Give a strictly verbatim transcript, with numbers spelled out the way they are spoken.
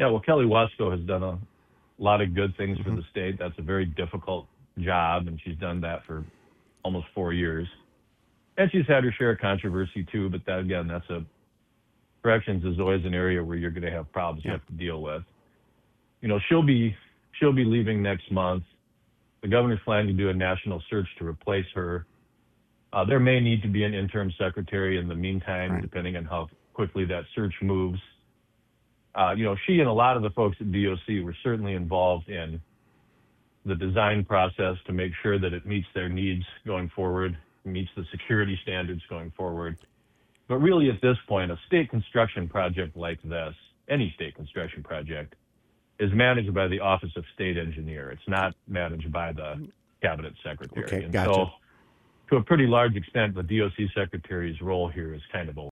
Yeah, well, Kelly Wesco has done a lot of good things for Hmm. the state. That's a very difficult job, and she's done that for almost four years. And she's had her share of controversy too, but that again, that's a corrections is always an area where you're going to have problems you Yeah. have to deal with. You know, she'll be she'll be leaving next month. The governor's planning to do a national search to replace her. Uh, there may need to be an interim secretary in the meantime, Right. depending on how quickly that search moves. Uh, you know, she and a lot of the folks at D O C were certainly involved in the design process to make sure that it meets their needs going forward, meets the security standards going forward. But really, at this point, a state construction project like this, any state construction project, is managed by the Office of State Engineer. It's not managed by the cabinet secretary. Okay. And Gotcha. so, to a pretty large extent, the D O C secretary's role here is kind of